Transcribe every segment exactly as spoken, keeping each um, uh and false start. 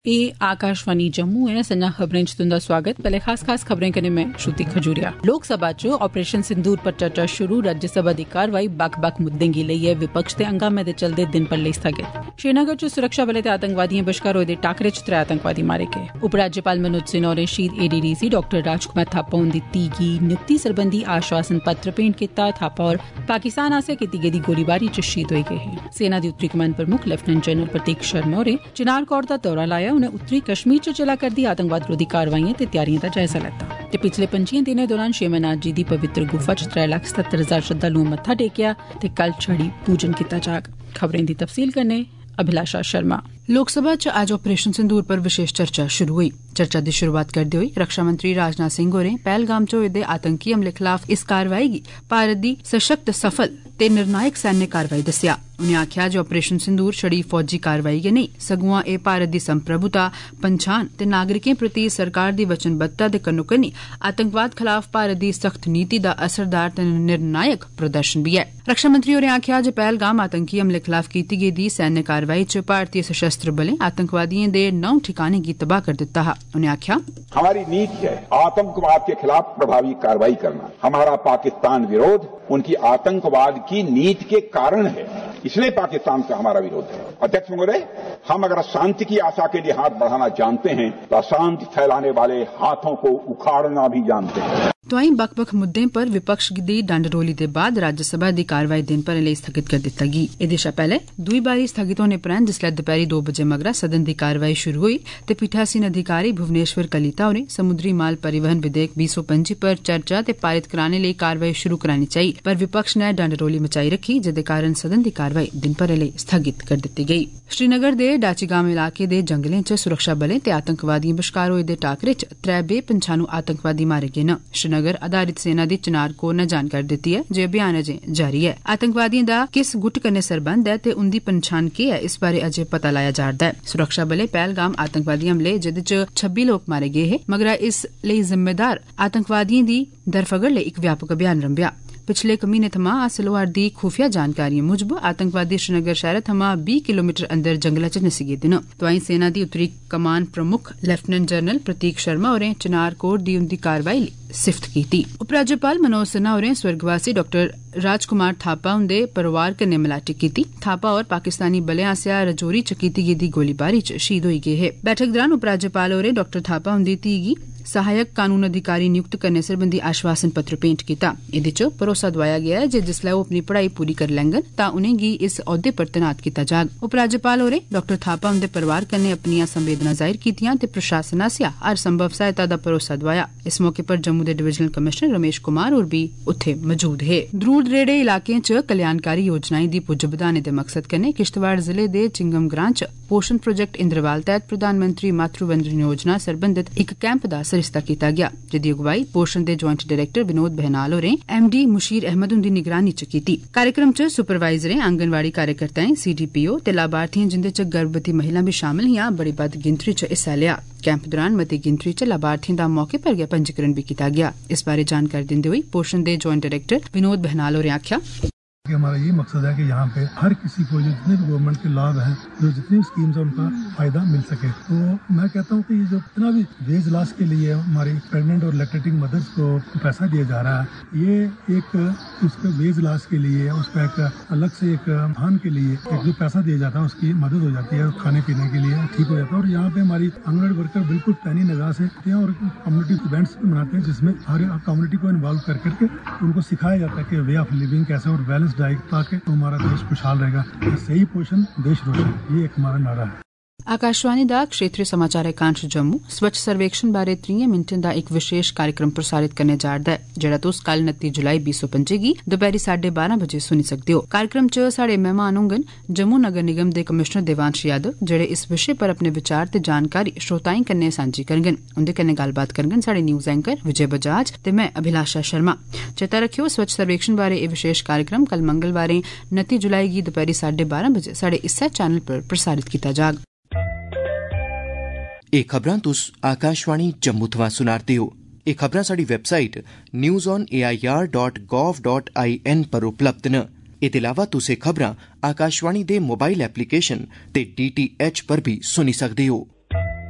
ए आकाशवाणी जम्मू है। संजा खबरें च तुंदा स्वागत। पहले खास खास खबरें कन्नै मैं श्रुति खजूरिया। लोकसभा च ऑपरेशन सिंदूर पर चर्चा शुरू। राज्यसभा दी कारवाई बक्ख बक्ख मुद्दें गी लेइयै विपक्ष दे हंगामे दे चलदे दिन पर लेई स्थगित। श्रीनगर च सुरक्षा बलें ते आतंकवादिएं बश्कार होए दे टाकरे च त्रै आतंकवादी मारे गे। उपराज्यपाल मनोज सिन्हा होरें शहीद एडीडीसी डाक्टर राजकुमार थापा हुंदी धी गी नियुक्ति सरबंधी आश्वासन पत्र भेंट कीता। थापा होर पाकिस्तान आसेआ कीती गेदी गोलीबारी च शहीद होई गे हे। सेना दी उत्तरी कमान प्रमुख लेफ्टिनेंट जनरल प्रतीक शर्मा होरें चिनार कोर दा दौरा लाया। उनें उत्तरी कश्मीर च चला करदी आतंकवाद विरोधी कारवाइएं ते त्यारिएं दा जायजा लैता ते पिछले पंजियें दिनें दौरान शेमनाथ जी दी पवित्र गुफा च त्रै लक्ख सत्तर हजार श्रद्धालुएं मत्था टेकेआ ते कल छड़ी पूजन कीता जाग। खबरें दी तफसील कन्नै अभिलाषा शर्मा। लोकसभा च अज्ज ऑपरेशन सिंदूर पर विशेष चर्चा शुरू हुई। चर्चा दी शुरुआत करदे होई रक्षा मंत्री राजनाथ सिंह होरें पहलगाम च होए दे आतंकी हमले खिलाफ इस कारवाई गी भारत दी सशक्त सफल ते निर्णायक सैन्य कारवाई दस्सेआ। उनें आखेआ जे ऑपरेशन सिंदूर छड़ी फौजी कारवाई गै नेई सगुआं एह भारत दी संप्रभुता, पंछान ते नागरिकें प्रति सरकार दी वचनबद्धता दे कन्नो कन्नी आतंकवाद खिलाफ भारत दी सख्त नीति दा असरदार ते निर्णायक प्रदर्शन बी ऐ। रक्षा मंत्री होरें आखेआ जे पहलगाम आतंकी हमले खिलाफ कीती गेदी सैन्य कारवाई च भारतीय सशस्त्र बलें आतंकवादियों दे नौ ठिकाने गी तबाह कर दिता हा। उन्हें आखेआ हमारी नीति है आतंकवाद के खिलाफ प्रभावी कार्रवाई करना। हमारा पाकिस्तान विरोध उनकी आतंकवाद की नीति के कारण है, इसलिए पाकिस्तान से हमारा विरोध है। अध्यक्ष महोदय, हम अगर शांति की आशा के लिए हाथ बढ़ाना जानते हैं तो अशांति फैलाने वाले हाथों को उखाड़ना भी जानते हैं। तोआई बक्ख बक्ख मुद्दें पर विपक्ष दी डंड-रौली दे बाद राज्यसभा दी कारवाई दिन भर लेई स्थगित कर दित्ता गेई। एह्दे शा पैह्ले दुई बारी स्थगित होने परैंत जिसलै दपैह्री दो बजे मगरा सदन दी कारवाई शुरू होई ते पीठासीन अधिकारी भुवनेश्वर कलिता होरें समुद्री माल परिवहन विधेयक बीह् सौ पंजी पर चर्चा ते पारित कराने लेई कारवाई शुरू करानी चाही, पर विपक्ष नै डंड-रौली मचाई रखी, जेदे कारण सदन दी कारवाई दिन भरै लेई स्थगित कर दित्ती गेई। श्रीनगर दे डाचीगाम इलाके दे जंगलें च सुरक्षा बलें ते आतंकवादिएं बश्कार होए दे टाकरे च त्रै बेपंछानू आतंकवादी मारे गे न। श्रीनगर आधारित सेना दी चिनार कोर नै जानकारी दित्ती ऐ जे अभियान अजें जारी ऐ। आतंकवादिएं दा किस गुट कन्नै सरबंध ऐ ते उंदी पंछान केह् ऐ, इस बारे अजें पता लाया जा'रदा ऐ। सुरक्षा बलें पहलगाम आतंकवादी हमले जेदे च छब्बी लोक मारे गे हे मगरा इस लेई जिम्मेदार आतंकवादिएं दी धरफगड़ लेई इक व्यापक अभियान रंभेआ। पिछले इक म्हीने थमां हासल होआ'रदी खुफिया जानकारिएं मुजब आतंकवादी श्रीनगर शैह्रा थमां बीह् किलोमीटर अंदर जंगला च नस्सी गेदे न। तोआईं सेना दी उत्तरी कमान प्रमुख लेफ्टिनेंट जनरल प्रतीक शर्मा होरें चिनार कोर दी उंदी कारवाई लेई सिफ्त कीती। उपराज्यपाल मनोज सिन्हा होरें स्वर्गवासी डाक्टर राजकुमार थापा हुंदे परोआर कन्नै मलाटी कीती। थापा होर पाकिस्तानी बलें आसेआ रजौरी च कीती गेदी गोलीबारी च शहीद होई गे हे। बैठक दौरान उपराज्यपाल होरें डाक्टर थापा हुंदी धी गी सहायक कानून अधिकारी नियुक्त करने सरबंधी आश्वासन पत्र भेंट कीता। एह्दे च भरोसा दोआया गेआ ऐ जे जिसलै ओह् अपनी पढ़ाई पूरी करी लैंगन तां उनेंगी इस औह्दे पर तैनात कीता जाग। उपराज्यपाल होरें डाक्टर थापा हुंदे परोआर कन्नै अपनियां संवेदना जाहिर कीतियां ते प्रशासन आसेआ हर संभव सहायता दा भरोसा दोआया। इस मौके पर जम्मू दे डिवीजनल कमिशनर रमेश कुमार होर बी उत्थे मौजूद हे। द्रूड़ दरेड़े इलाकें च कल्याणकारी योजनाएं दी पुज्ज बधाने दे मकसद कन्नै किश्तवाड़ जिले दे चिंगम ग्रां च पोषण प्रोजेक्ट इंद्रवाल तैह्त प्रधानमंत्री मातृ वंदन योजना सरबंधत इक कैंप दा सरिस्ता कीता गेआ, जेदी अगुवाई पोषण दे ज्वाइंट डायरेक्टर विनोद बहनाल होरें एमडी मुशीर अहमद हुंदी निगरानी च कीती। कार्यक्रम च सुपरवाइजरें, आंगनवाड़ी कार्यकर्ताएं, सीडीपीओ ते लाभार्थिएं जिंदे च गर्भवती महिलां बी शामिल हियां बड़ी बद्द गिनतरी च हिस्सा लेआ। कैंप दौरान मती गिनतरी च लाभार्थिएं दा मौके पर गै पंजीकरण बी कीता गेआ। इस बारे जानकारी दिंदे होई पोषण दे ज्वाइंट डायरेक्टर विनोद बहनाल होरें आखेआ कि हमारा ये मकसद है कि यहाँ पे हर किसी को जितने भी गवर्नमेंट के लाभ हैं, जो जितनी स्कीम्स हैं उनका फायदा मिल सके। तो मैं कहता हूँ कि ये जो इतना भी वेज लॉस के लिए हमारी प्रेग्नेंट और लैक्टेटिंग मदर्स को पैसा दिया जा रहा है, ये एक उसके वेज लॉस के लिए उसका एक अलग से एक धान के लिए एक जो पैसा दिया जाता है उसकी मदद हो जाती है, खाने पीने के लिए ठीक हो जाता है। और यहाँ पे हमारी आंगनबाड़ी वर्कर बिल्कुल पैनी निगाह से और कम्युनिटी इवेंट्स मनाते हैं जिसमें हर कम्युनिटी को इन्वॉल्व कर करके उनको सिखाया जाता है कि वे ऑफ लिविंग कैसे और बैलेंस डाइट ताकि हमारा देश खुशहाल रहेगा। सही पोषण देश रोशन, ये एक हमारा नारा है। आकाशवाणी दा क्षेत्रीय समाचार एकांश जम्मू स्वच्छ सर्वेक्षण बारे त्रीहें मिनटें दा इक विशेष कार्यक्रम प्रसारित करने जा'रदा ऐ, जेह्ड़ा तुस कल उनत्ती जुलाई बीह् सौ पंजी गी दपैह्री साढे बारां बजे सुनी सकदे हो। कार्यक्रम च साढ़े मेहमान होंगन जम्मू नगर निगम दे कमिशनर देवांश यादव, जेह्ड़े इस विशे पर अपने विचार ते जानकारी श्रोताएं कन्नै सांझी करङन। उंदे कन्नै गल्लबात करङन साढ़े न्यूज एंकर विजय बजाज ते मैं अभिलाषा शर्मा। चेता रखेओ स्वच्छ सर्वेक्षण बारे एह् विशेष कार्यक्रम कल मंगलवारें उनत्ती जुलाई गी दपैह्री साढे बारां बजे साढ़े इस्सै चैनल पर प्रसारित कीता जाग। एह् खबरां तुस आकाशवाणी जम्मू थमां सुना'रदे हो। एह् खबरां साढ़ी website news on A I R dot gov dot I N पर उपलब्ध न। एह्दे अलावा तुस एह् खबरां आकाशवाणी दे मोबाइल एप्लीकेशन ते डी टी एच पर बी सुनी सकदे हो।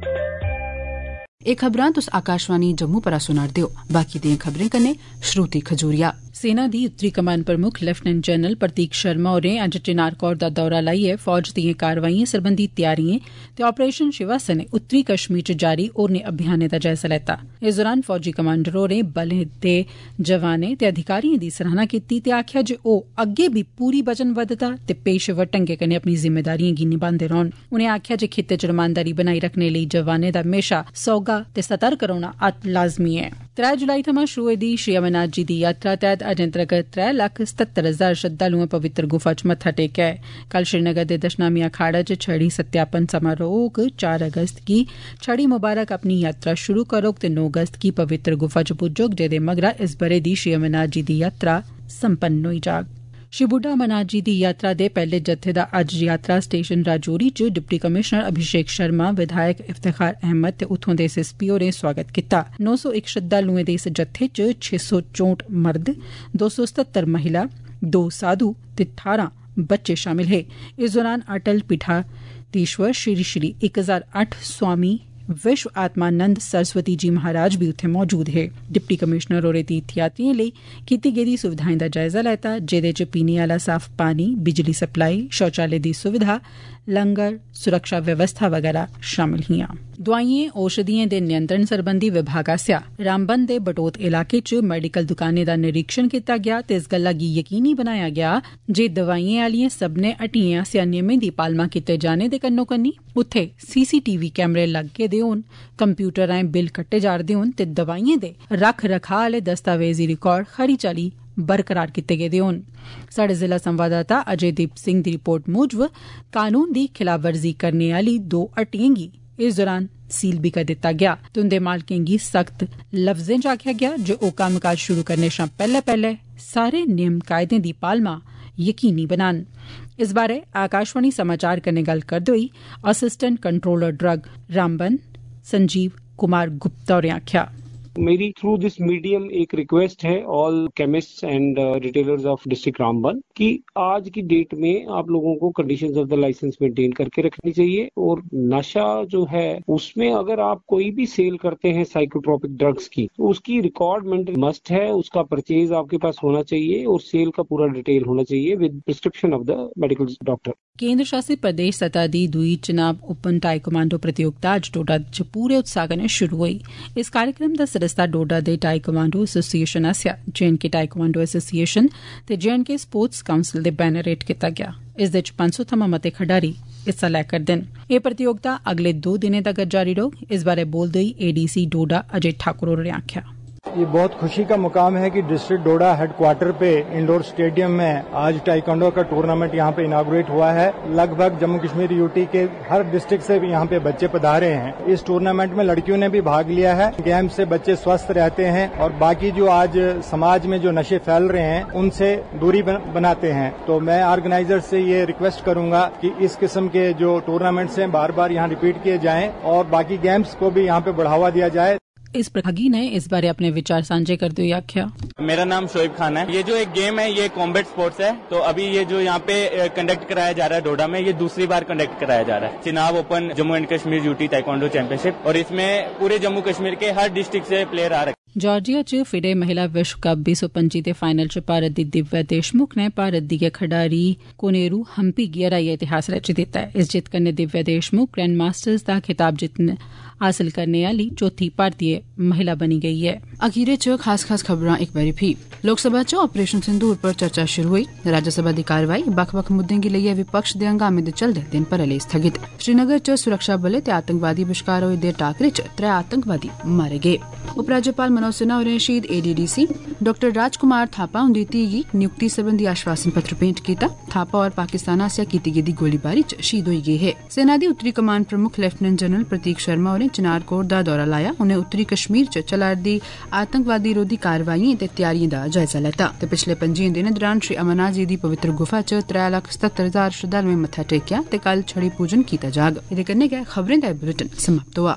एह खबरां तुस आकाशवाणी जम्मू परा सुना'रदे हो। बाकी दियें खबरें कन्नै श्रुति खजूरिया। सेना दी उत्तरी कमान प्रमुख लेफ्टिनेंट जनरल प्रतीक शर्मा होरें अज्ज चिनार कोर दा दौरा लाइयै फौज दियें कारवाइयें सरबंधी तैयारियें ते ऑपरेशन शिवा सने उत्तरी कश्मीर च जारी होरनें अभियानें दा जायजा लैता। इस दौरान फौजी कमांडर होरें बलें दे जवानें ते अधिकारियें दी सराहना कीती ते आखेआ जे ओह अग्गे बी पूरी वचनबद्धता ते पेशेवर ढंगै कन्नै अपनी जिम्मेदारियें गी निभांदे रौहन। उनें आखेआ जे खित्ते च रमानदारी बनाई रखने लेई जवानें दा म्हेशा सौगा ते सतर्क रौहना अत्त लाज़मी ऐ। त्रै जुलाई थमां शुरू होई दी श्री अमरनाथ जी दी यात्रा तैह्त अजें तगर त्रै लक्ख सत्तर हजार श्रद्धालुएं पवित्र गुफा च मत्था टेकेआ ऐ। कल श्रीनगर दे दशनामी अखाड़ा च छड़ी सत्यापन समारोह होग। चार अगस्त गी छड़ी मुबारक अपनी यात्रा शुरू करोग ते नौ अगस्त गी पवित्र गुफा च पुज्जोग, जेदे मगरा इस ब'रे दी श्री अमरनाथ जी दी यात्रा संपन्न होई जाग। श्री बुड्ढा अमरनाथ जी दी यात्रा दे पैहले जत्थे दा अज्ज यात्रा स्टेशन राजौरी च डिप्टी कमिशनर अभिषेक शर्मा, विधायक इफ्तिखार अहमद ते उत्थुं दे एस एस पी होरें स्वागत कीता। नौ सौ इक श्रद्धालुएं दे इस जत्थे च छे सौ चौंठ मर्द, दो सौ सतहत्तर महिला, दो साधु ते ठारां बच्चे शामिल हे। इस दौरान अटल पीठाधीश्वर श्री श्री इक हजार अट्ठ स्वामी विश्व आत्मानंद सरस्वती जी महाराज भी उत्थे मौजूद हे। डिप्टी कमिशनर होरें तीर्थ यात्रियें लेई कीती गेदी सुविधाएं दा जायजा लैता, जेदे च पीने आला साफ पानी, बिजली सप्लाई, शौचालय दी सुविधा, लंगर, सुरक्षा व्यवस्था वगैरह शामिल हियां। दुआइयें औषधियें दे नियंत्रण सरबंधी विभाग आसेआ रामबन दे बटोत इलाके च मेडिकल दुकानें दा निरीक्षण कीता गेआ ते इस गल्ला गी यकीनी बनाया गेआ जे दवाइयें आलियें सब्बनें हट्टियें आसेआ नियमें दी पालमा कीते जाने दे कन्नो कन्नी उत्थे सीसीटीवी कैमरे लग्गे दे होन, कंप्यूटर राएं बिल कट्टे जा'रदे होन ते दवाइयें दे रख रखाऽ आले दस्तावेजी रिकार्ड खरी चाल्ली बरकरार कीते गेदे होन। साढ़े जिला संवाददाता अजयदीप सिंह दी रिपोर्ट मूजब कानून दी खिलाफवर्जी करने आली दो हट्टियें गी इस दौरान सील भी कर दिता गया ते उंदे मालकें गी सख्त लफ्जें च आखेआ गया जे ओह कम्मकाज शुरू करने शा पैहले पैहले सारे नियम कायदें दी पालमा यकीनी बनान। इस बारे आकाशवाणी समाचार कन्नै गल्ल करदे होई assistant controller drug Ramban Sanjeev Kumar Gupta होरें आखेआ, मेरी थ्रू दिस मीडियम एक रिक्वेस्ट है all chemist and retailers of district Ramban कि आज की डेट में आप लोगों को conditions of the licence maintain करके रखनी चाहिए और नशा जो है उसमें अगर आप कोई भी सेल करते हैं साइकोट्रोपिक ड्रग्स की तो उसकी रिकॉर्ड मेंटेन मस्ट है, उसका परचेज आपके पास होना चाहिए और सेल का पूरा डिटेल होना चाहिए with prescription of the medical doctor. केंद्र शासित प्रदेश सतह दी दुई चनाब ओपन टाई कमांडो प्रतियोगिता अज्ज डोडा च पूरे उत्साह कन्नै शुरू होई। इस कार्यक्रम दा सरिस्ता डोडा दे टाई कमांडो एसोसिएशन आसेआ J and K taekwondo association ते J and K sports council दे बैनर हेठ कीता गेआ। इस दे च पंज सौ थमां मते खडारी हिस्सा लै करदे न। एह प्रतियोगिता अगले दो दिनें तगर जारी रौह्ग। इस बारे बोलदे होई एडीसी डोडा अजय ठाकुर होरें आखेआ, ये बहुत खुशी का मुकाम है कि डिस्ट्रिक्ट डोडा हेडक्वार्टर पे इंडोर स्टेडियम में आज टाइकोंडो का टूर्नामेंट यहाँ पे इनागुरेट हुआ है। लगभग जम्मू कश्मीर यूटी के हर डिस्ट्रिक्ट से यहाँ पे बच्चे पधारे हैं। इस टूर्नामेंट में लड़कियों ने भी भाग लिया है। गेम से बच्चे स्वस्थ रहते हैं और बाकी जो आज समाज में जो नशे फैल रहे हैं उनसे दूरी बनाते हैं। तो मैं ऑर्गेनाइजर से ये रिक्वेस्ट करूंगा कि इस किस्म के जो टूर्नामेंट्स हैं बार बार यहाँ रिपीट किए जाएं और बाकी गेम्स को भी यहाँ पे बढ़ावा दिया जाए। इस प्रतिभागी ने इस बारे अपने विचार साझे करते हुए आख्या, मेरा नाम शोएब खान है। ये जो एक गेम है ये कॉम्बैट स्पोर्ट्स है। तो अभी ये जो यहाँ पे कंडक्ट कराया जा रहा है डोडा में, ये दूसरी बार कंडक्ट कराया जा रहा है। Chenab open Jammu and Kashmir UT taekwondo championship और इसमें पूरे जम्मू कश्मीर के हर डिस्ट्रिक्ट से प्लेयर आ रहे। जार्जिया च फिडे महिला विश्व कप बीस सौ पंजी दे फाइनल च भारत दी दिव्या देशमुख ने भारत दी खडारी कोनेरू हम्पी गी हराइयै इतिहास रची दित्ता है। इस जित्त कन्नै दिव्या देशमुख ग्रैंड मास्टर्स दा खिताब जितने हासिल करने आली चौथी भारतीय महिला बनी गई है। अखीरे च खास खास खबरां इक बारी फ्ही। लोकसभा च ऑपरेशन सिंदूर पर चर्चा शुरू हुई। राज्यसभा दी कारवाई बक्ख बक्ख मुद्दें गी लेइयै विपक्ष दे हंगामे दे चलदे दिन भरै लेई स्थगित। श्रीनगर च सुरक्षा बलें ते आतंकवादी बश्कार होए दे टाकरे च त्रै आतंकवादी मारे गे। उपराज्यपाल मनोज सिन्हा होरें शहीद एडीडीसी डॉक्टर राजकुमार थापा हुंदी धीऽ गी नियुक्ति सरबंधी आश्वासन पत्र भेंट कीता। थापा होर पाकिस्तान आसेआ कीती गेदी गोलीबारी च शहीद होई गे हे। सेना दी उत्तरी कमान प्रमुख लेफ्टिनेंट जनरल प्रतीक शर्मा होरें चिनार कोर दा दौरा लाया। उनें उत्तरी कश्मीर च चला'रदी आतंकवादी रोधी कारवाइयें ते तैयारियें दा जायजा लैता ते पिछले पंजियें दिनें दौरान श्री अमरनाथ जी दी पवित्र गुफा च त्रै लक्ख सत्तर हजार श्रद्धालुएं मत्था टेकेआ ते कल छड़ी पूजन कीता जाग। एह्दे कन्नै गै खबरें दा बुलेटिन समाप्त होआ।